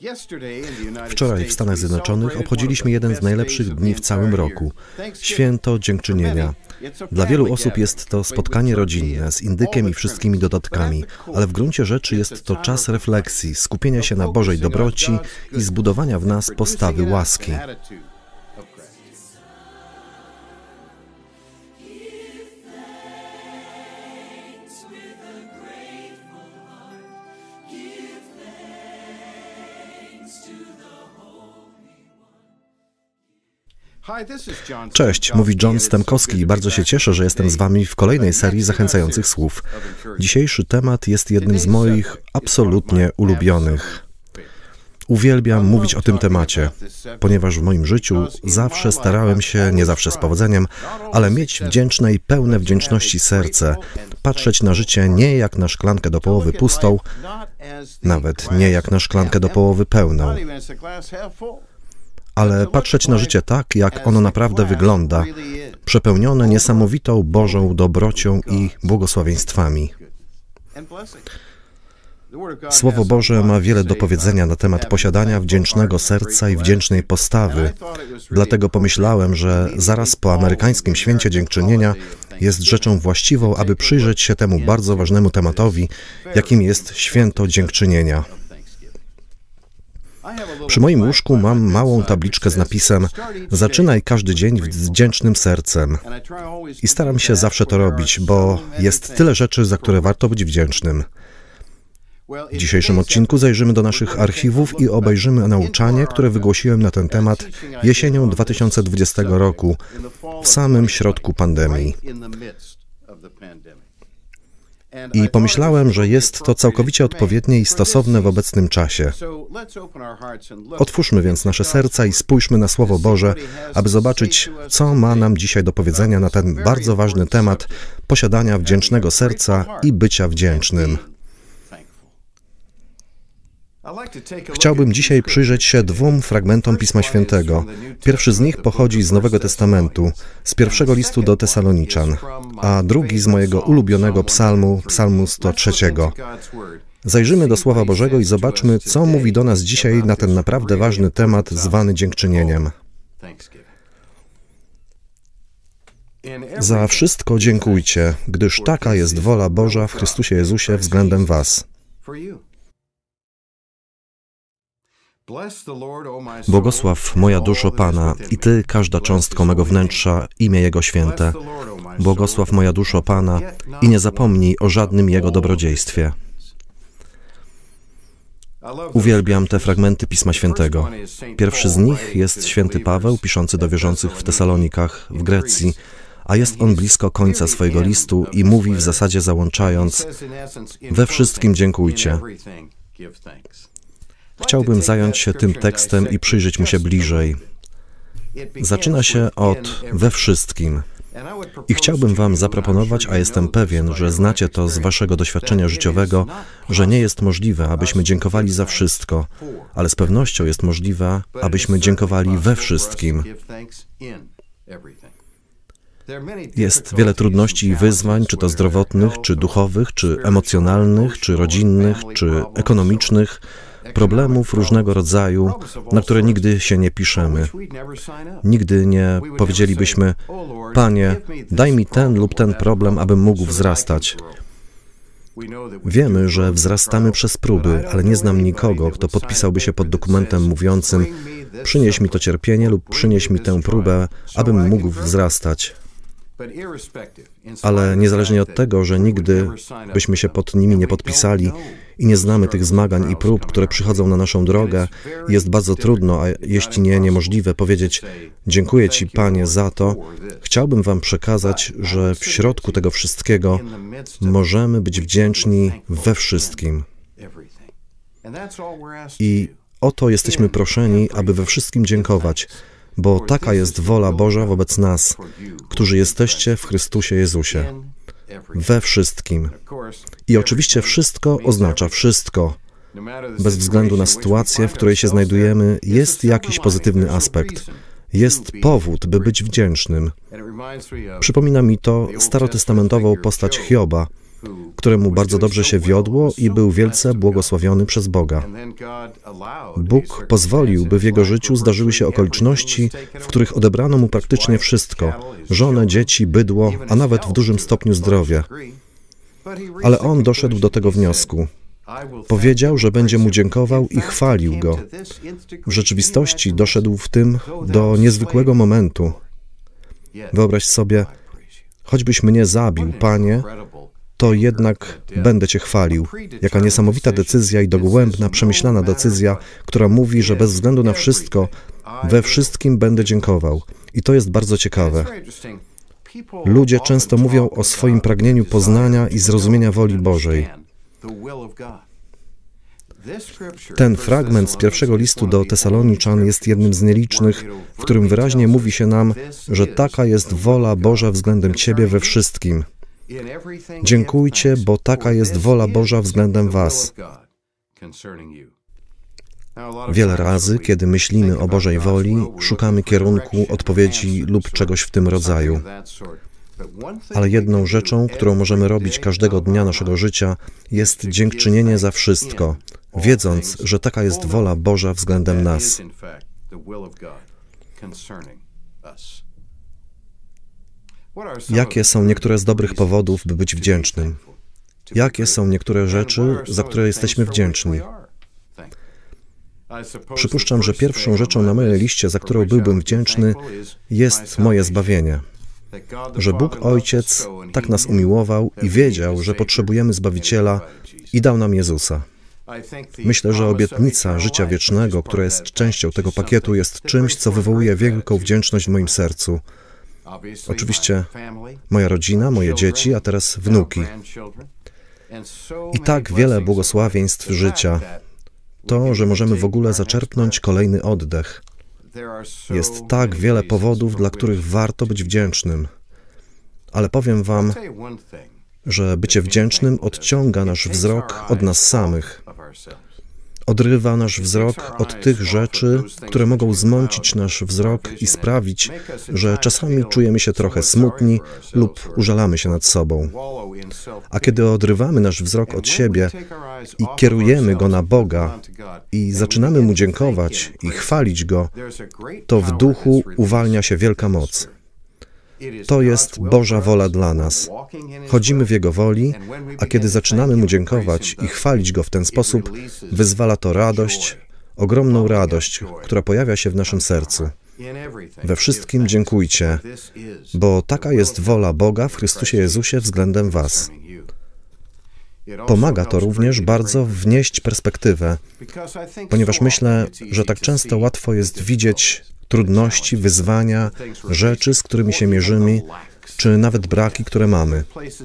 Wczoraj w Stanach Zjednoczonych obchodziliśmy jeden z najlepszych dni w całym roku – Święto Dziękczynienia. Dla wielu osób jest to spotkanie rodzinne z indykiem i wszystkimi dodatkami, ale w gruncie rzeczy jest to czas refleksji, skupienia się na Bożej dobroci i zbudowania w nas postawy łaski. Cześć, mówi John Stemkowski i bardzo się cieszę, że jestem z Wami w kolejnej serii zachęcających słów. Dzisiejszy temat jest jednym z moich absolutnie ulubionych. Uwielbiam mówić o tym temacie, ponieważ w moim życiu zawsze starałem się, nie zawsze z powodzeniem, ale mieć wdzięczne i pełne wdzięczności serce, patrzeć na życie nie jak na szklankę do połowy pustą, nawet nie jak na szklankę do połowy pełną, ale patrzeć na życie tak, jak ono naprawdę wygląda, przepełnione niesamowitą Bożą dobrocią i błogosławieństwami. Słowo Boże ma wiele do powiedzenia na temat posiadania wdzięcznego serca i wdzięcznej postawy. Dlatego pomyślałem, że zaraz po amerykańskim Święcie Dziękczynienia jest rzeczą właściwą, aby przyjrzeć się temu bardzo ważnemu tematowi, jakim jest Święto Dziękczynienia. Przy moim łóżku mam małą tabliczkę z napisem „Zaczynaj każdy dzień z wdzięcznym sercem”. I staram się zawsze to robić, bo jest tyle rzeczy, za które warto być wdzięcznym. W dzisiejszym odcinku zajrzymy do naszych archiwów i obejrzymy nauczanie, które wygłosiłem na ten temat jesienią 2020 roku, w samym środku pandemii. I pomyślałem, że jest to całkowicie odpowiednie i stosowne w obecnym czasie. Otwórzmy więc nasze serca i spójrzmy na Słowo Boże, aby zobaczyć, co ma nam dzisiaj do powiedzenia na ten bardzo ważny temat posiadania wdzięcznego serca i bycia wdzięcznym. Chciałbym dzisiaj przyjrzeć się dwóm fragmentom Pisma Świętego. Pierwszy z nich pochodzi z Nowego Testamentu, z pierwszego listu do Tesaloniczan, a drugi z mojego ulubionego psalmu, psalmu 103. Zajrzymy do Słowa Bożego i zobaczmy, co mówi do nas dzisiaj na ten naprawdę ważny temat zwany dziękczynieniem. Za wszystko dziękujcie, gdyż taka jest wola Boża w Chrystusie Jezusie względem was. Błogosław moja duszo Pana i Ty, każda cząstka mego wnętrza, imię Jego święte. Błogosław moja duszo Pana i nie zapomnij o żadnym Jego dobrodziejstwie. Uwielbiam te fragmenty Pisma Świętego. Pierwszy z nich jest święty Paweł, piszący do wierzących w Tesalonikach, w Grecji, a jest on blisko końca swojego listu i mówi w zasadzie załączając: we wszystkim dziękujcie. Chciałbym zająć się tym tekstem i przyjrzeć mu się bliżej. Zaczyna się od we wszystkim. I chciałbym wam zaproponować, a jestem pewien, że znacie to z waszego doświadczenia życiowego, że nie jest możliwe, abyśmy dziękowali za wszystko, ale z pewnością jest możliwe, abyśmy dziękowali we wszystkim. Jest wiele trudności i wyzwań, czy to zdrowotnych, czy duchowych, czy emocjonalnych, czy rodzinnych, czy ekonomicznych, problemów różnego rodzaju, na które nigdy się nie piszemy. Nigdy nie powiedzielibyśmy: Panie, daj mi ten lub ten problem, abym mógł wzrastać. Wiemy, że wzrastamy przez próby, ale nie znam nikogo, kto podpisałby się pod dokumentem mówiącym: przynieś mi to cierpienie lub przynieś mi tę próbę, abym mógł wzrastać. Ale niezależnie od tego, że nigdy byśmy się pod nimi nie podpisali i nie znamy tych zmagań i prób, które przychodzą na naszą drogę, jest bardzo trudno, a jeśli nie niemożliwe, powiedzieć: dziękuję Ci, Panie, za to. Chciałbym Wam przekazać, że w środku tego wszystkiego możemy być wdzięczni we wszystkim. I o to jesteśmy proszeni, aby we wszystkim dziękować, bo taka jest wola Boża wobec nas, którzy jesteście w Chrystusie Jezusie. We wszystkim. I oczywiście wszystko oznacza wszystko. Bez względu na sytuację, w której się znajdujemy, jest jakiś pozytywny aspekt. Jest powód, by być wdzięcznym. Przypomina mi to starotestamentową postać Hioba, któremu bardzo dobrze się wiodło i był wielce błogosławiony przez Boga. Bóg pozwolił, by w jego życiu zdarzyły się okoliczności, w których odebrano mu praktycznie wszystko: żonę, dzieci, bydło, a nawet w dużym stopniu zdrowie. Ale on doszedł do tego wniosku. Powiedział, że będzie mu dziękował i chwalił go. W rzeczywistości doszedł w tym do niezwykłego momentu. Wyobraź sobie, choćbyś mnie zabił, Panie, to jednak będę Cię chwalił. Jaka niesamowita decyzja i dogłębna, przemyślana decyzja, która mówi, że bez względu na wszystko, we wszystkim będę dziękował. I to jest bardzo ciekawe. Ludzie często mówią o swoim pragnieniu poznania i zrozumienia woli Bożej. Ten fragment z pierwszego listu do Tesaloniczan jest jednym z nielicznych, w którym wyraźnie mówi się nam, że taka jest wola Boża względem Ciebie we wszystkim. Dziękujcie, bo taka jest wola Boża względem was. Wiele razy, kiedy myślimy o Bożej woli, szukamy kierunku, odpowiedzi lub czegoś w tym rodzaju. Ale jedną rzeczą, którą możemy robić każdego dnia naszego życia, jest dziękczynienie za wszystko, wiedząc, że taka jest wola Boża względem nas. Jakie są niektóre z dobrych powodów, by być wdzięcznym? Jakie są niektóre rzeczy, za które jesteśmy wdzięczni? Przypuszczam, że pierwszą rzeczą na mojej liście, za którą byłbym wdzięczny, jest moje zbawienie. Że Bóg Ojciec tak nas umiłował i wiedział, że potrzebujemy Zbawiciela i dał nam Jezusa. Myślę, że obietnica życia wiecznego, która jest częścią tego pakietu, jest czymś, co wywołuje wielką wdzięczność w moim sercu. Oczywiście moja rodzina, moje dzieci, a teraz wnuki. I tak wiele błogosławieństw życia. To, że możemy w ogóle zaczerpnąć kolejny oddech. Jest tak wiele powodów, dla których warto być wdzięcznym. Ale powiem wam, że bycie wdzięcznym odciąga nasz wzrok od nas samych. Odrywa nasz wzrok od tych rzeczy, które mogą zmącić nasz wzrok i sprawić, że czasami czujemy się trochę smutni lub użalamy się nad sobą. A kiedy odrywamy nasz wzrok od siebie i kierujemy go na Boga i zaczynamy Mu dziękować i chwalić Go, to w duchu uwalnia się wielka moc. To jest Boża wola dla nas. Chodzimy w Jego woli, a kiedy zaczynamy Mu dziękować i chwalić Go w ten sposób, wyzwala to radość, ogromną radość, która pojawia się w naszym sercu. We wszystkim dziękujcie, bo taka jest wola Boga w Chrystusie Jezusie względem was. Pomaga to również bardzo wnieść perspektywę, ponieważ myślę, że tak często łatwo jest widzieć trudności, wyzwania, rzeczy, z którymi się mierzymy, czy nawet braki, które mamy.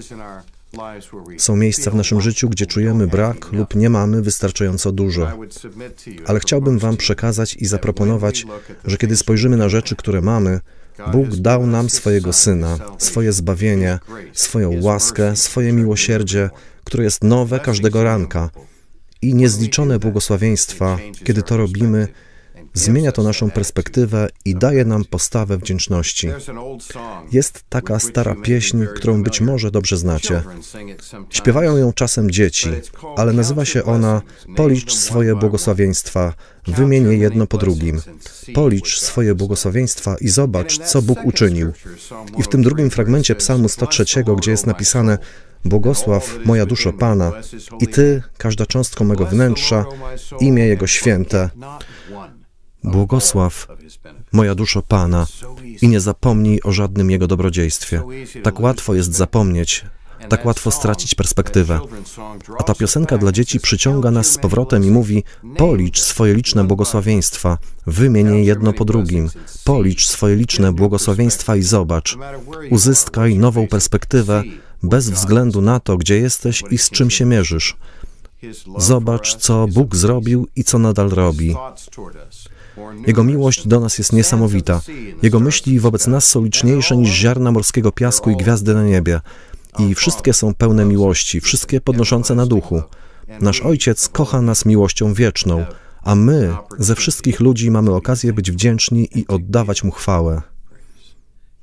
Są miejsca w naszym życiu, gdzie czujemy brak lub nie mamy wystarczająco dużo. Ale chciałbym wam przekazać i zaproponować, że kiedy spojrzymy na rzeczy, które mamy, Bóg dał nam swojego Syna, swoje zbawienie, swoją łaskę, swoje miłosierdzie, które jest nowe każdego ranka. I niezliczone błogosławieństwa, kiedy to robimy, zmienia to naszą perspektywę i daje nam postawę wdzięczności. Jest taka stara pieśń, którą być może dobrze znacie. Śpiewają ją czasem dzieci, ale nazywa się ona Policz swoje błogosławieństwa, wymień je jedno po drugim. Policz swoje błogosławieństwa i zobacz, co Bóg uczynił. I w tym drugim fragmencie Psalmu 103, gdzie jest napisane: Błogosław moja duszo Pana i Ty, każda cząstka mego wnętrza, imię Jego święte. Błogosław moja duszo Pana i nie zapomnij o żadnym Jego dobrodziejstwie. Tak łatwo jest zapomnieć, tak łatwo stracić perspektywę. A ta piosenka dla dzieci przyciąga nas z powrotem i mówi: policz swoje liczne błogosławieństwa, wymień je jedno po drugim. Policz swoje liczne błogosławieństwa i zobacz. Uzyskaj nową perspektywę bez względu na to, gdzie jesteś i z czym się mierzysz. Zobacz, co Bóg zrobił i co nadal robi. Jego miłość do nas jest niesamowita. Jego myśli wobec nas są liczniejsze niż ziarna morskiego piasku i gwiazdy na niebie. I wszystkie są pełne miłości, wszystkie podnoszące na duchu. Nasz Ojciec kocha nas miłością wieczną, a my ze wszystkich ludzi mamy okazję być wdzięczni i oddawać Mu chwałę.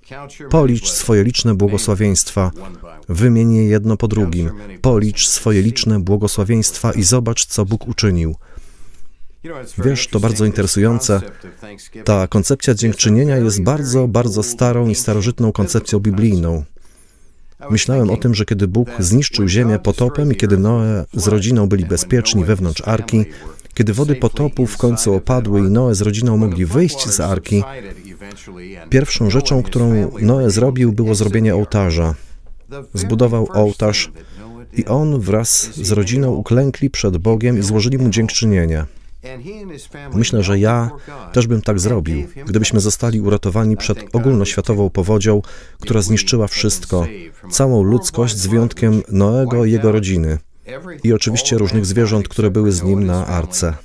Policz swoje liczne błogosławieństwa, wymień je jedno po drugim. Policz swoje liczne błogosławieństwa i zobacz, co Bóg uczynił. Wiesz, to bardzo interesujące. Ta koncepcja dziękczynienia jest bardzo, bardzo starą i starożytną koncepcją biblijną. Myślałem o tym, że kiedy Bóg zniszczył ziemię potopem i kiedy Noe z rodziną byli bezpieczni wewnątrz arki, kiedy wody potopu w końcu opadły i Noe z rodziną mogli wyjść z arki, pierwszą rzeczą, którą Noe zrobił, było zrobienie ołtarza. Zbudował ołtarz i on wraz z rodziną uklękli przed Bogiem i złożyli Mu dziękczynienie. Myślę, że ja też bym tak zrobił, gdybyśmy zostali uratowani przed ogólnoświatową powodzią, która zniszczyła wszystko, całą ludzkość z wyjątkiem Noego i jego rodziny i oczywiście różnych zwierząt, które były z nim na arce.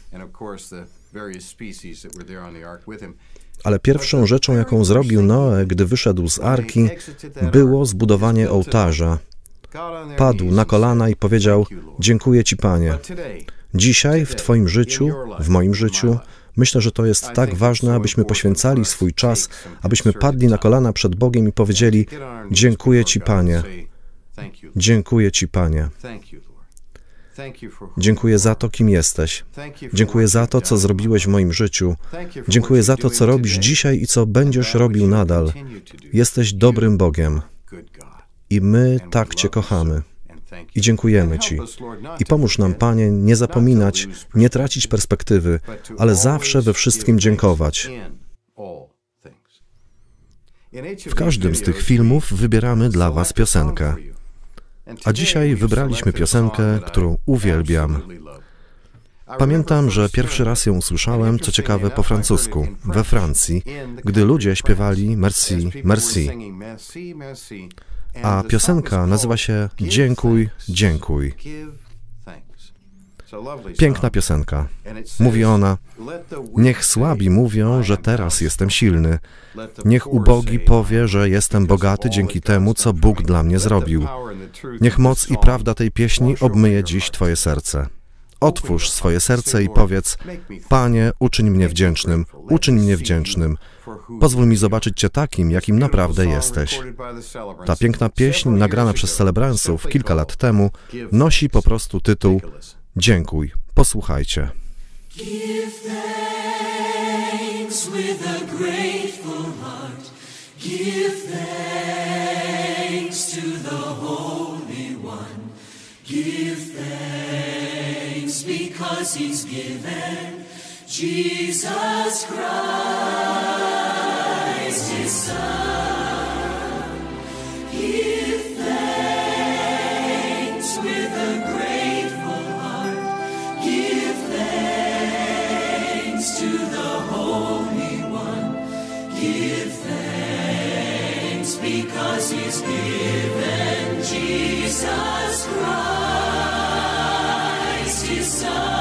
Ale pierwszą rzeczą, jaką zrobił Noe, gdy wyszedł z arki, było zbudowanie ołtarza. Padł na kolana i powiedział: dziękuję Ci, Panie. Dzisiaj w Twoim życiu, w moim życiu, myślę, że to jest tak ważne, abyśmy poświęcali swój czas, abyśmy padli na kolana przed Bogiem i powiedzieli: dziękuję Ci, Panie. Dziękuję Ci, Panie. Dziękuję za to, kim jesteś. Dziękuję za to, co zrobiłeś w moim życiu. Dziękuję za to, co robisz dzisiaj i co będziesz robił nadal. Jesteś dobrym Bogiem. I my tak Cię kochamy. I dziękujemy Ci. I pomóż nam, Panie, nie zapominać, nie tracić perspektywy, ale zawsze we wszystkim dziękować. W każdym z tych filmów wybieramy dla Was piosenkę. A dzisiaj wybraliśmy piosenkę, którą uwielbiam. Pamiętam, że pierwszy raz ją usłyszałem, co ciekawe, po francusku, we Francji, gdy ludzie śpiewali Merci, Merci. A piosenka nazywa się Dziękuj, dziękuj. Piękna piosenka. Mówi ona: niech słabi mówią, że teraz jestem silny. Niech ubogi powie, że jestem bogaty dzięki temu, co Bóg dla mnie zrobił. Niech moc i prawda tej pieśni obmyje dziś Twoje serce. Otwórz swoje serce i powiedz: Panie, uczyń mnie wdzięcznym, uczyń mnie wdzięcznym. Pozwól mi zobaczyć Cię takim, jakim naprawdę jesteś. Ta piękna pieśń, nagrana przez Celebransów kilka lat temu, nosi po prostu tytuł Dziękuj. Posłuchajcie. Give thanks with a grateful heart. Give thanks to the Holy One. Give thanks because He's given Jesus Christ, His Son. Give thanks with a grateful heart. Give thanks to the Holy One. Give thanks because He's given Jesus Christ, His Son.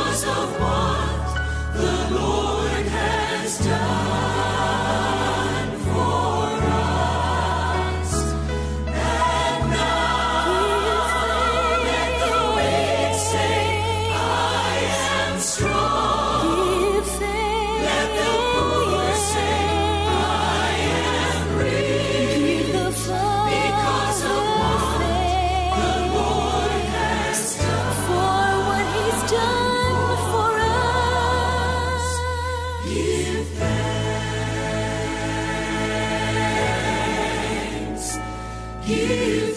because of what the Lord has done for us. And now let the weak say, I am strong. Let the poor say, I am rich. Because of what the Lord has done for what He's done for us. Give thanks. Give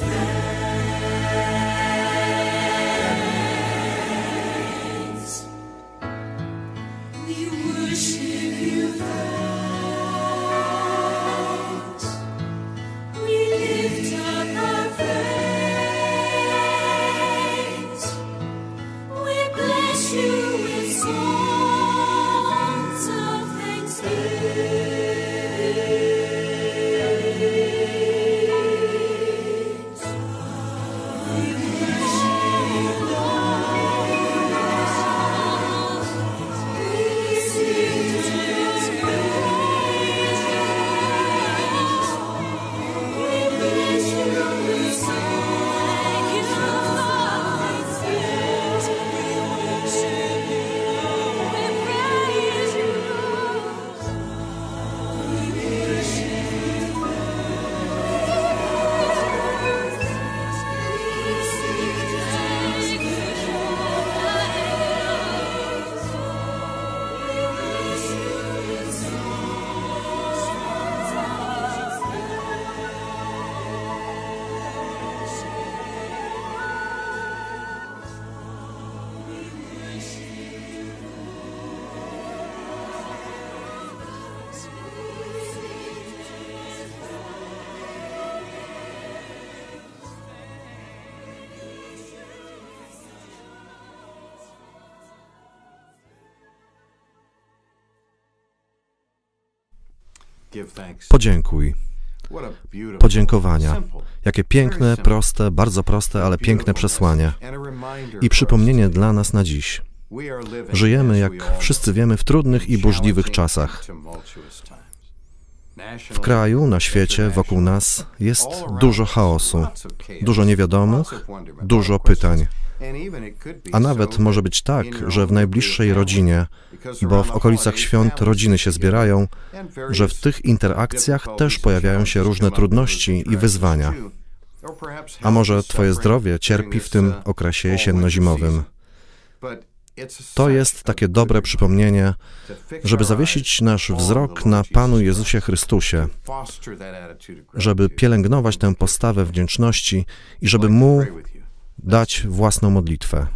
thanks. We worship you, thanks. We lift up our praise. We bless you with songs of thanksgiving. We worship you, Lord. We sing His praise. We bless you with songs of thanksgiving. We worship you, we praise you, we worship you, we sing Podziękuj. Podziękowania. Jakie piękne, proste, bardzo proste, ale piękne przesłanie. I przypomnienie dla nas na dziś. Żyjemy, jak wszyscy wiemy, w trudnych i burzliwych czasach. W kraju, na świecie, wokół nas jest dużo chaosu, dużo niewiadomych, dużo pytań. A nawet może być tak, że w najbliższej rodzinie, bo w okolicach świąt rodziny się zbierają, że w tych interakcjach też pojawiają się różne trudności i wyzwania. A może Twoje zdrowie cierpi w tym okresie jesienno-zimowym. To jest takie dobre przypomnienie, żeby zawiesić nasz wzrok na Panu Jezusie Chrystusie, żeby pielęgnować tę postawę wdzięczności i żeby Mu dać własną modlitwę.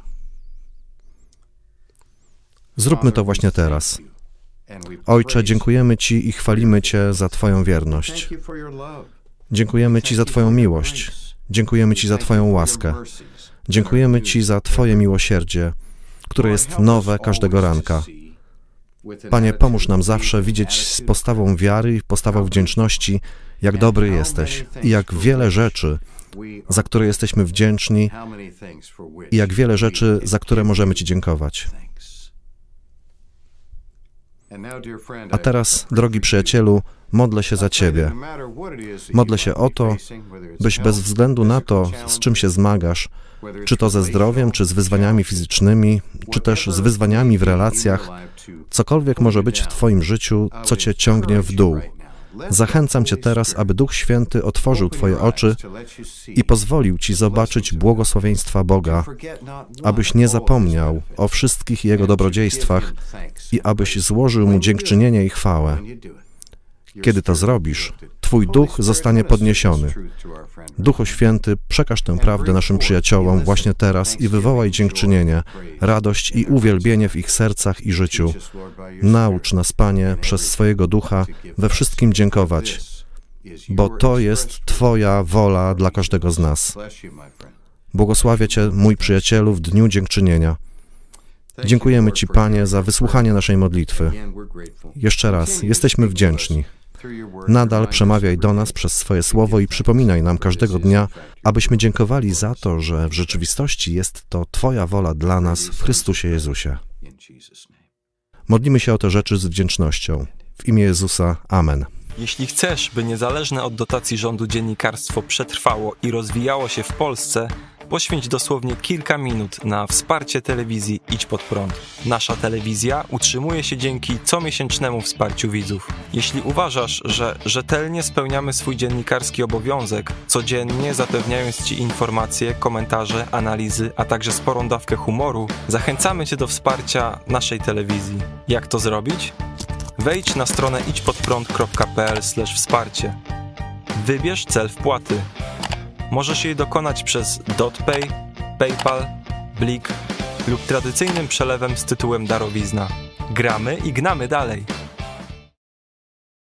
Zróbmy to właśnie teraz. Ojcze, dziękujemy Ci i chwalimy Cię za Twoją wierność. Dziękujemy Ci za Twoją miłość. Dziękujemy Ci za Twoją łaskę. Dziękujemy Ci za Twoje miłosierdzie, które jest nowe każdego ranka. Panie, pomóż nam zawsze widzieć z postawą wiary i postawą wdzięczności, jak dobry jesteś i jak wiele rzeczy, za które jesteśmy wdzięczni i jak wiele rzeczy, za które możemy Ci dziękować. A teraz, drogi przyjacielu, modlę się za Ciebie. Modlę się o to, byś bez względu na to, z czym się zmagasz, czy to ze zdrowiem, czy z wyzwaniami fizycznymi, czy też z wyzwaniami w relacjach, cokolwiek może być w Twoim życiu, co Cię ciągnie w dół. Zachęcam Cię teraz, aby Duch Święty otworzył Twoje oczy i pozwolił Ci zobaczyć błogosławieństwa Boga, abyś nie zapomniał o wszystkich Jego dobrodziejstwach i abyś złożył Mu dziękczynienie i chwałę. Kiedy to zrobisz, Twój duch zostanie podniesiony. Duchu Święty, przekaż tę prawdę naszym przyjaciołom właśnie teraz i wywołaj dziękczynienie, radość i uwielbienie w ich sercach i życiu. Naucz nas, Panie, przez swojego Ducha we wszystkim dziękować, bo to jest Twoja wola dla każdego z nas. Błogosławię Cię, mój przyjacielu, w dniu dziękczynienia. Dziękujemy Ci, Panie, za wysłuchanie naszej modlitwy. Jeszcze raz, jesteśmy wdzięczni. Nadal przemawiaj do nas przez swoje słowo i przypominaj nam każdego dnia, abyśmy dziękowali za to, że w rzeczywistości jest to Twoja wola dla nas w Chrystusie Jezusie. Modlimy się o te rzeczy z wdzięcznością. W imię Jezusa. Amen. Jeśli chcesz, by niezależne od dotacji rządu dziennikarstwo przetrwało i rozwijało się w Polsce, poświęć dosłownie kilka minut na wsparcie telewizji Idź Pod Prąd. Nasza telewizja utrzymuje się dzięki comiesięcznemu wsparciu widzów. Jeśli uważasz, że rzetelnie spełniamy swój dziennikarski obowiązek, codziennie zapewniając Ci informacje, komentarze, analizy, a także sporą dawkę humoru, zachęcamy Cię do wsparcia naszej telewizji. Jak to zrobić? Wejdź na stronę idźpodprąd.pl/wsparcie. Wybierz cel wpłaty. Możesz jej dokonać przez DotPay, PayPal, Blik lub tradycyjnym przelewem z tytułem darowizna. Gramy i gnamy dalej!